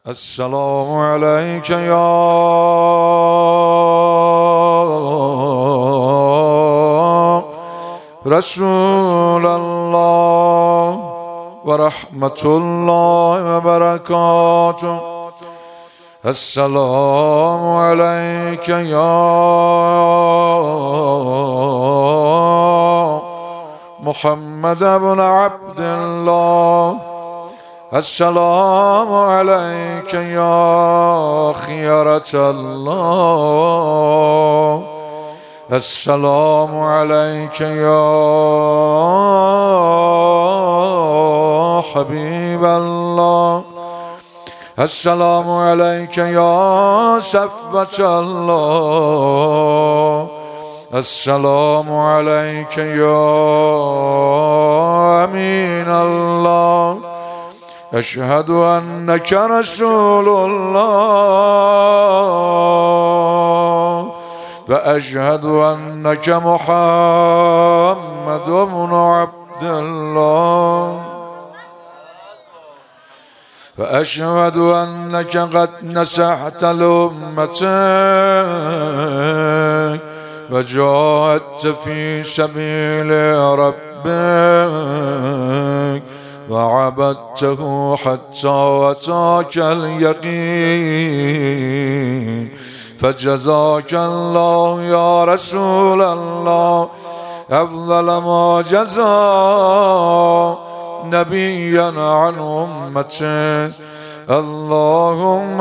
السلام عليك يا رسول الله ورحمة الله وبركاته. السلام عليك يا محمد بن عبد الله. السلام عليك يا خيرة الله. السلام عليك يا حبيب الله. السلام عليك يا صفوة الله. السلام عليك يا أمين الله. أشهد أنك رسول الله وأشهد أنك محمد بن عبد الله وأشهد أنك قد نصحت لأمتك وجاهدت في سبيل ربك وعبدته حتى أتاك اليقين. فجزاك الله يا رسول الله أفضل ما جزى نبيا عن أمته. اللهم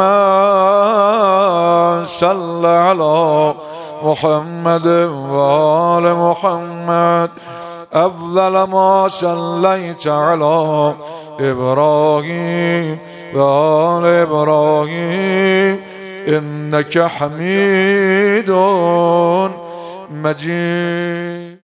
صل على محمد وآل محمد أفضل ما صليت على إبراهيم وآل إبراهيم إنك حميد مجيد.